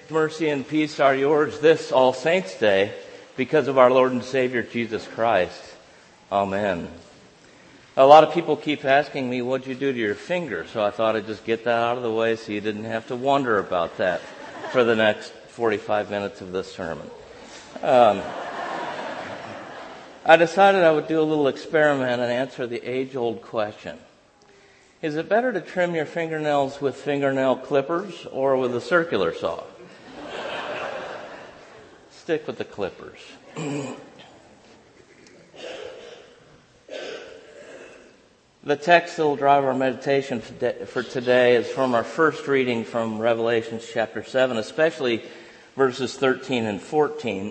Mercy and peace are yours this All Saints' Day because of our Lord and Savior Jesus Christ. Amen. A lot of people keep asking me, what'd you do to your finger? So I thought I'd just get that out of the way so you didn't have to wonder about that for the next 45 minutes of this sermon. I decided I would do a little experiment and answer the age-old question. Is it better to trim your fingernails with fingernail clippers or with a circular saw? Stick with the clippers. The text that will drive our meditation for today is from our first reading from Revelation chapter 7, especially verses 13 and 14.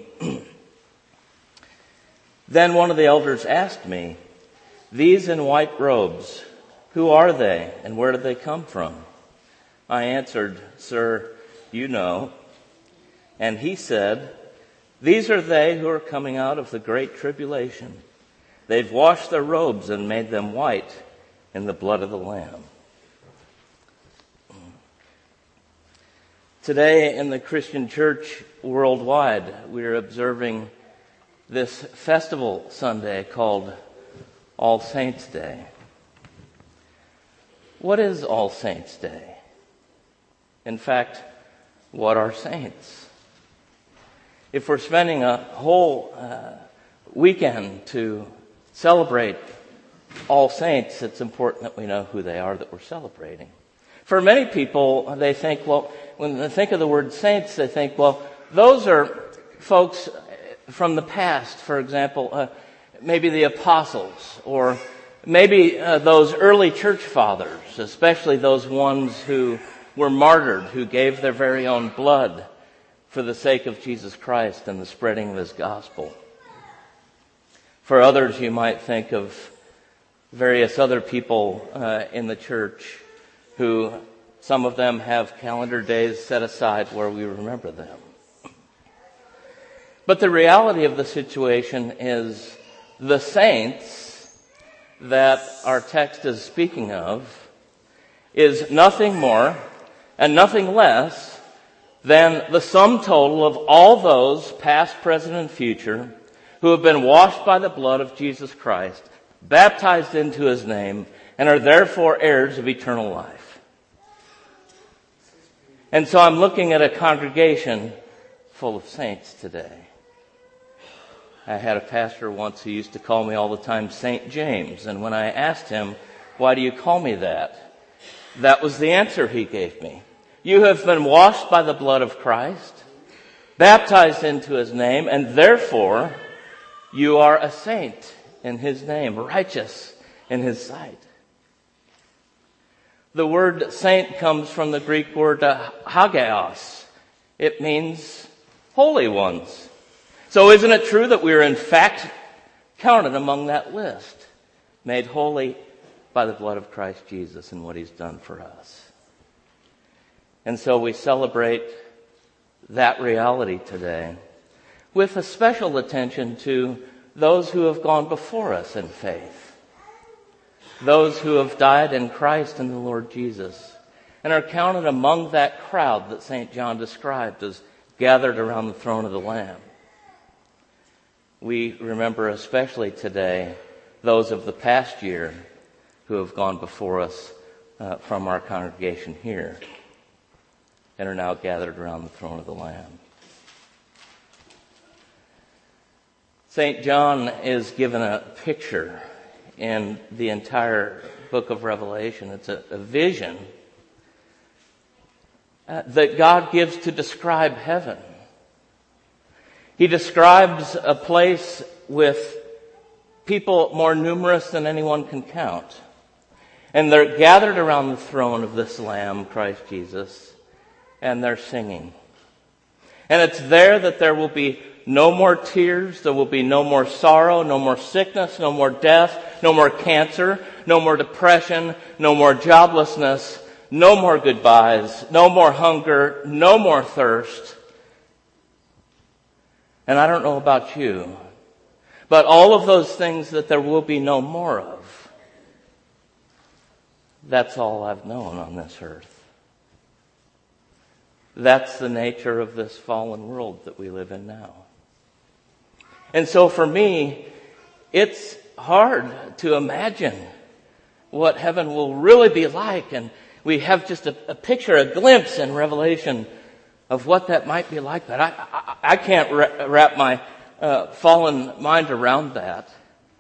Then one of the elders asked me, "These in white robes, who are they and where did they come from?" I answered, "Sir, you know." And he said, "These are they who are coming out of the great tribulation. They've washed their robes and made them white in the blood of the Lamb." Today in the Christian church worldwide, we are observing this festival Sunday called All Saints' Day. What is All Saints' Day? In fact, what are saints? If we're spending a whole weekend to celebrate All Saints, it's important that we know who they are that we're celebrating. For many people, they think, when they think of the word saints, they think, those are folks from the past. For example, maybe the apostles, or maybe those early church fathers, especially those ones who were martyred, who gave their very own blood for the sake of Jesus Christ and the spreading of His gospel. For others, you might think of various other people in the church who, some of them have calendar days set aside where we remember them. But the reality of the situation is the saints that our text is speaking of is nothing more and nothing less than the sum total of all those, past, present, and future, who have been washed by the blood of Jesus Christ, baptized into His name, and are therefore heirs of eternal life. And so I'm looking at a congregation full of saints today. I had a pastor once who used to call me all the time St. James, and when I asked him, "Why do you call me that?" that was the answer he gave me. You have been washed by the blood of Christ, baptized into His name, and therefore you are a saint in His name, righteous in His sight. The word saint comes from the Greek word hagios. It means holy ones. So isn't it true that we are in fact counted among that list, made holy by the blood of Christ Jesus and what He's done for us? And so we celebrate that reality today with a special attention to those who have gone before us in faith, those who have died in Christ and the Lord Jesus, and are counted among that crowd that St. John described as gathered around the throne of the Lamb. We remember especially today those of the past year who have gone before us from our congregation here and are now gathered around the throne of the Lamb. St. John is given a picture in the entire book of Revelation. It's a vision that God gives to describe heaven. He describes a place with people more numerous than anyone can count. And they're gathered around the throne of this Lamb, Christ Jesus, and they're singing. And it's there that there will be no more tears, there will be no more sorrow, no more sickness, no more death, no more cancer, no more depression, no more joblessness, no more goodbyes, no more hunger, no more thirst. And I don't know about you, but all of those things that there will be no more of, that's all I've known on this earth. that's the nature of this fallen world that we live in now. And so for me, it's hard to imagine what heaven will really be like. And we have just a picture, a glimpse in Revelation of what that might be like. But I can't wrap my fallen mind around that.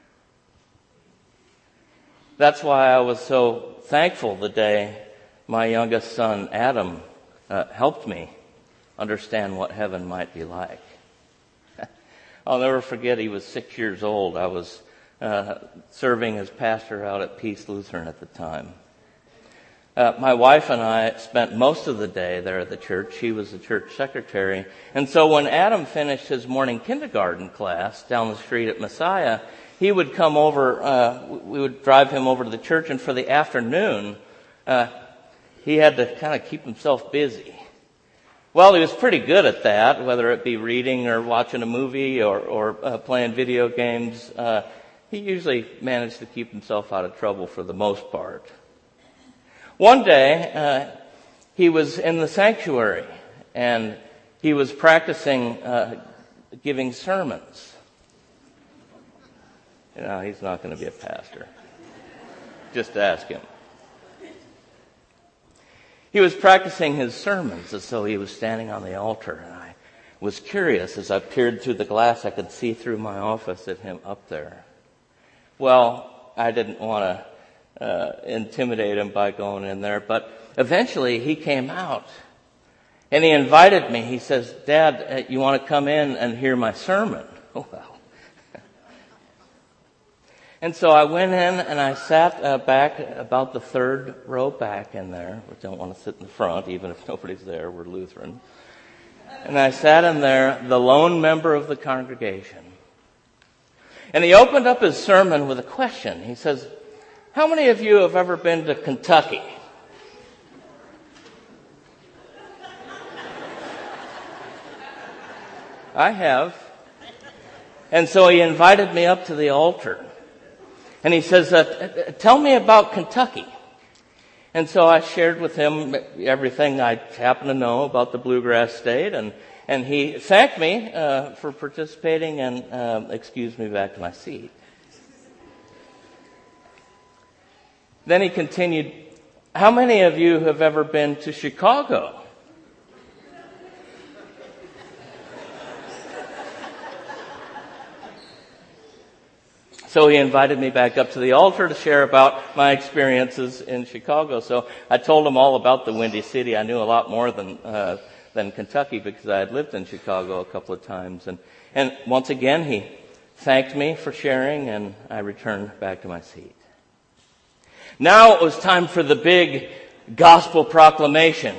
That's why I was so thankful the day my youngest son, Adam, helped me understand what heaven might be like. I'll never forget, he was 6 years old. I was serving as pastor out at Peace Lutheran at the time. My wife and I spent most of the day there at the church. She was the church secretary. And so when Adam finished his morning kindergarten class down the street at Messiah, he would come over, we would drive him over to the church, and for the afternoon, he had to kind of keep himself busy. Well, he was pretty good at that, whether it be reading or watching a movie or playing video games. He usually managed to keep himself out of trouble for the most part. One day, he was in the sanctuary, and he was practicing giving sermons. You know, he's not going to be a pastor. Just ask him. He was practicing his sermons as though he was standing on the altar, and I was curious. As I peered through the glass, I could see through my office at him up there. Well, I didn't want to intimidate him by going in there, but eventually he came out, and he invited me. He says, "Dad, you want to come in and hear my sermon?" Oh, well. And so I went in and I sat back about the third row back in there. We don't want to sit in the front, even if nobody's there. We're Lutheran. And I sat in there, the lone member of the congregation. And he opened up his sermon with a question. He says, "How many of you have ever been to Kentucky?" I have. And so he invited me up to the altar. And he says, "Tell me about Kentucky." And so I shared with him everything I happen to know about the Bluegrass State. And he thanked me for participating and excused me back to my seat. Then he continued, "How many of you have ever been to Chicago?" So he invited me back up to the altar to share about my experiences in Chicago. So I told him all about the Windy City. I knew a lot more than Kentucky because I had lived in Chicago a couple of times. And once again, he thanked me for sharing, and I returned back to my seat. Now it was time for the big gospel proclamation.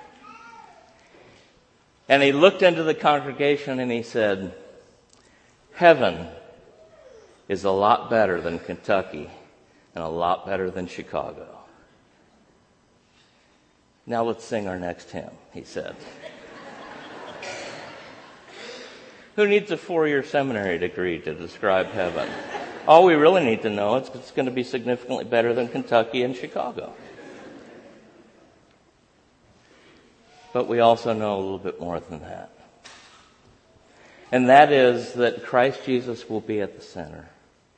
And he looked into the congregation and he said, "Heaven is a lot better than Kentucky and a lot better than Chicago. Now let's sing our next hymn," he said. Who needs a 4-year seminary degree to describe heaven? All we really need to know is it's going to be significantly better than Kentucky and Chicago. But we also know a little bit more than that. And that is that Christ Jesus will be at the center.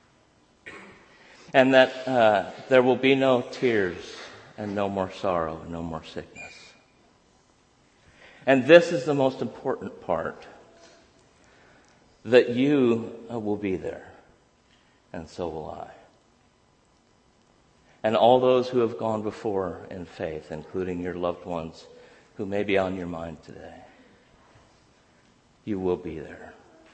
And that there will be no tears and no more sorrow and no more sickness. And this is the most important part. That you will be there. And so will I. And all those who have gone before in faith, including your loved ones who may be on your mind today. You will be there.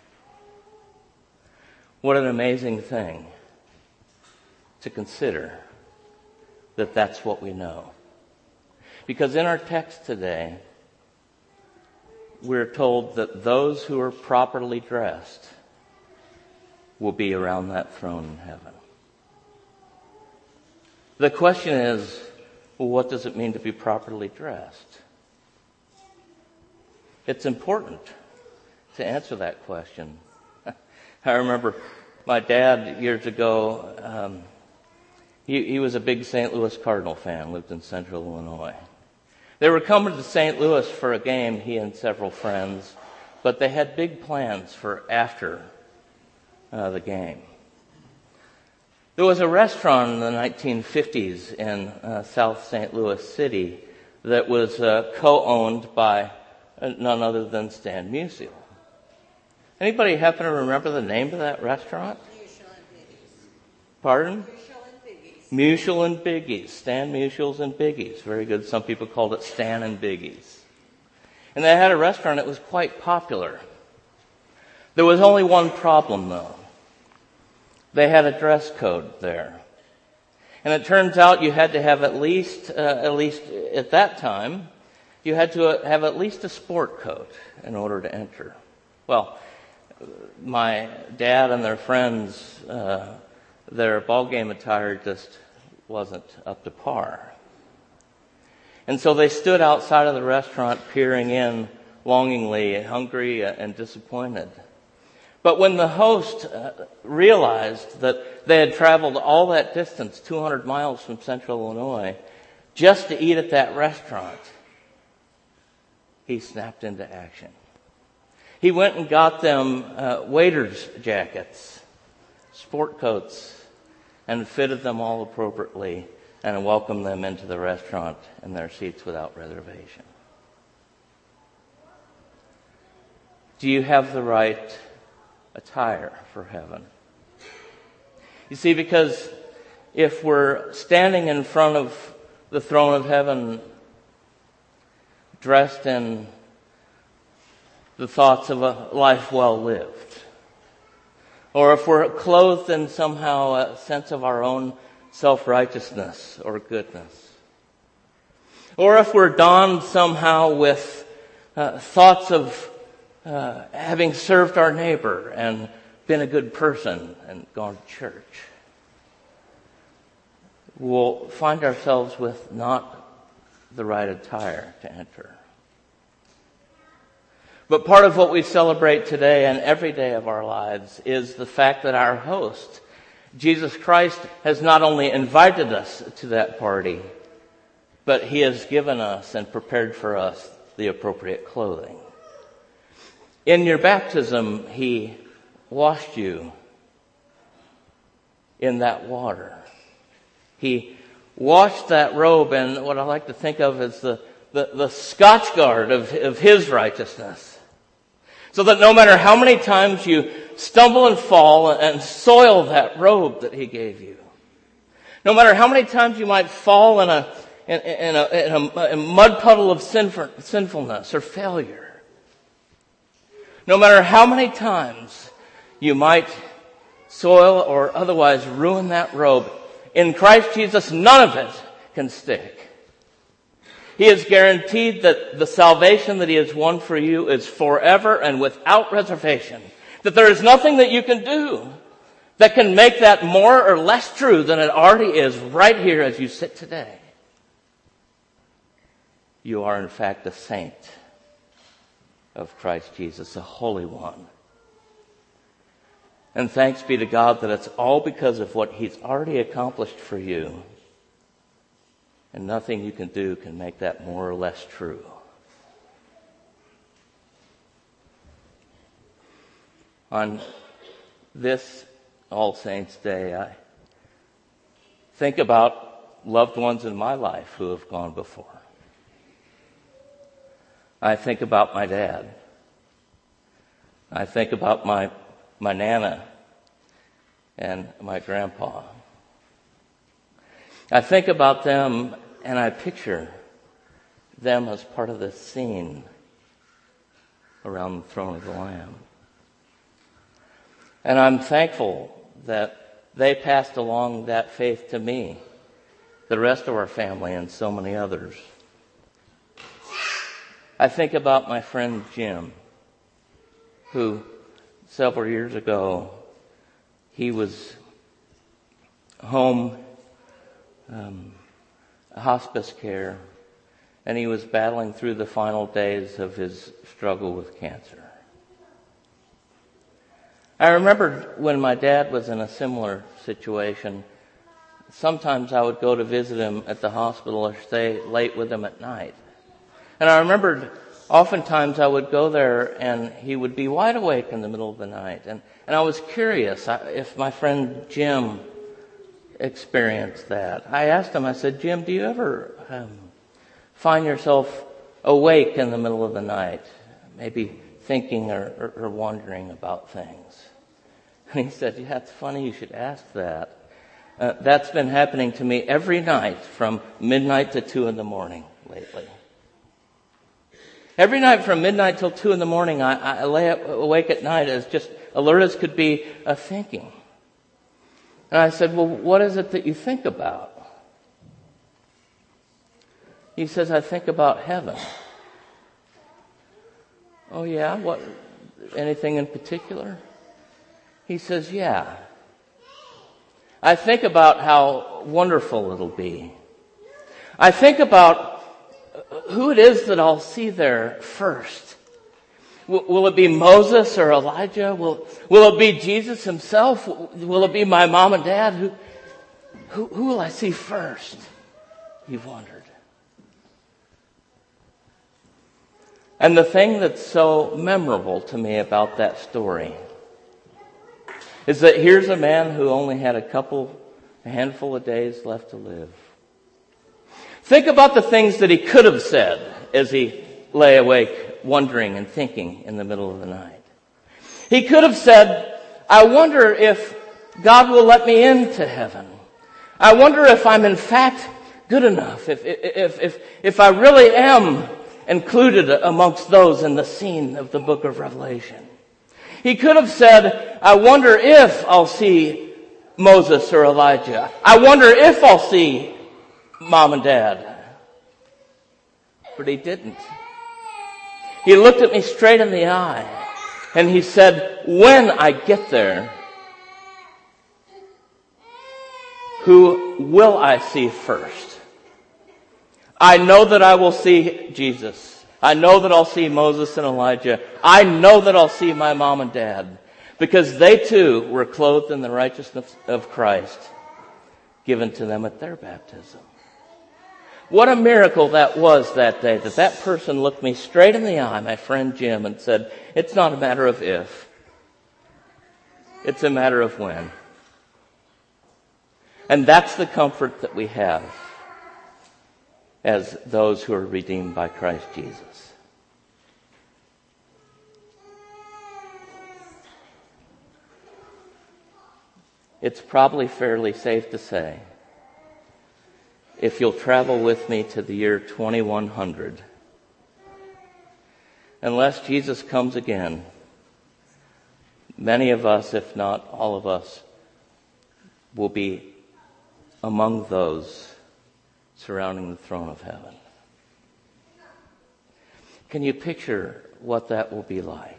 What an amazing thing to consider that that's what we know. Because in our text today, we're told that those who are properly dressed will be around that throne in heaven. The question is, well, what does it mean to be properly dressed? It's important to answer that question. I remember my dad years ago, he was a big St. Louis Cardinal fan, lived in central Illinois. They were coming to St. Louis for a game, he and several friends, but they had big plans for after the game. There was a restaurant in the 1950s in South St. Louis City that was co-owned by none other than Stan Musial. Anybody happen to remember the name of that restaurant? Musial and Biggie's. Pardon? Musial and Biggie's. Musial and Biggie's. Stan Musial's and Biggie's. Very good. Some people called it Stan and Biggie's. And they had a restaurant that was quite popular. There was only one problem, though. They had a dress code there. And it turns out you had to have at least at that time, you had to have at least a sport coat in order to enter. Well, my dad and their friends, their ball game attire just wasn't up to par. And so they stood outside of the restaurant peering in longingly, hungry and disappointed. But when the host realized that they had traveled all that distance, 200 miles from Central Illinois, just to eat at that restaurant, he snapped into action. He went and got them waiters' jackets, sport coats, and fitted them all appropriately and welcomed them into the restaurant in their seats without reservation. Do you have the right attire for heaven? You see, because if we're standing in front of the throne of heaven dressed in the thoughts of a life well lived, or if we're clothed in somehow a sense of our own self-righteousness or goodness, or if we're donned somehow with thoughts of having served our neighbor and been a good person and gone to church, we'll find ourselves with not the right attire to enter. But part of what we celebrate today and every day of our lives is the fact that our host, Jesus Christ, has not only invited us to that party, but he has given us and prepared for us the appropriate clothing. In your baptism, he washed you in that water. He washed that robe in what I like to think of as the Scotch guard of his righteousness. So that no matter how many times you stumble and fall and soil that robe that he gave you, no matter how many times you might fall in a mud puddle of sinfulness or failure, no matter how many times you might soil or otherwise ruin that robe, in Christ Jesus, none of it can stick. He has guaranteed that the salvation that he has won for you is forever and without reservation. That there is nothing that you can do that can make that more or less true than it already is right here as you sit today. You are in fact a saint of Christ Jesus, a holy one. And thanks be to God that it's all because of what he's already accomplished for you. And nothing you can do can make that more or less true. On this All Saints' Day, I think about loved ones in my life who have gone before. I think about my dad. I think about my Nana and my grandpa. I think about them and I picture them as part of this scene around the throne of the Lamb. And I'm thankful that they passed along that faith to me, the rest of our family, and so many others. I think about my friend Jim, who several years ago, he was home, hospice care, and he was battling through the final days of his struggle with cancer. I remember when my dad was in a similar situation, sometimes I would go to visit him at the hospital or stay late with him at night. And I remembered oftentimes I would go there and he would be wide awake in the middle of the night. And I was curious if my friend Jim experienced that. I asked him, I said, Jim, do you ever find yourself awake in the middle of the night, maybe thinking or wondering about things? And he said, yeah, it's funny you should ask that. That's been happening to me every night from midnight to 2 in the morning lately. Every night from midnight till 2 in the morning, I lay awake at night as just alert as could be, thinking. And I said, well, what is it that you think about? He says, I think about heaven. Oh yeah? What? Anything in particular? He says, yeah. I think about how wonderful it'll be. I think about who it is that I'll see there first. Will it be Moses or Elijah? Will it be Jesus himself? Will it be my mom and dad? Who will I see first? He wondered. And the thing that's so memorable to me about that story is that here's a man who only had a handful of days left to live. Think about the things that he could have said as he lay awake, wondering and thinking in the middle of the night. He could have said, I wonder if God will let me into heaven. I wonder if I'm in fact good enough, if I really am included amongst those in the scene of the book of Revelation. He could have said, I wonder if I'll see Moses or Elijah. I wonder if I'll see Mom and Dad. But he didn't. He looked at me straight in the eye and he said, when I get there, who will I see first? I know that I will see Jesus. I know that I'll see Moses and Elijah. I know that I'll see my mom and dad, because they too were clothed in the righteousness of Christ given to them at their baptism. What a miracle that was that day, that person looked me straight in the eye, my friend Jim, and said, it's not a matter of if, it's a matter of when. And that's the comfort that we have as those who are redeemed by Christ Jesus. It's probably fairly safe to say, if you'll travel with me to the year 2100, unless Jesus comes again, many of us, if not all of us, will be among those surrounding the throne of heaven. Can you picture what that will be like?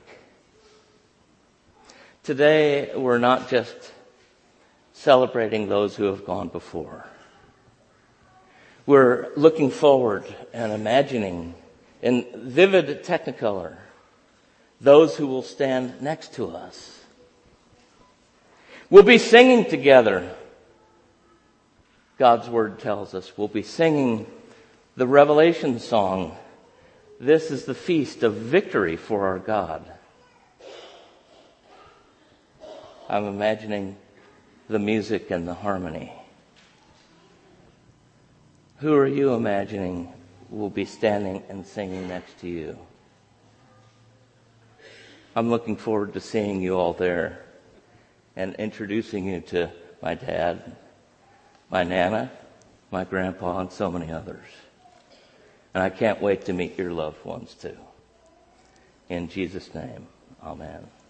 Today, we're not just celebrating those who have gone before. We're looking forward and imagining in vivid technicolor those who will stand next to us. We'll be singing together. God's Word tells us we'll be singing the Revelation song, this is the feast of victory for our God. I'm imagining the music and the harmony. Who are you imagining will be standing and singing next to you? I'm looking forward to seeing you all there and introducing you to my dad, my Nana, my grandpa, and so many others. And I can't wait to meet your loved ones too. In Jesus' name, amen.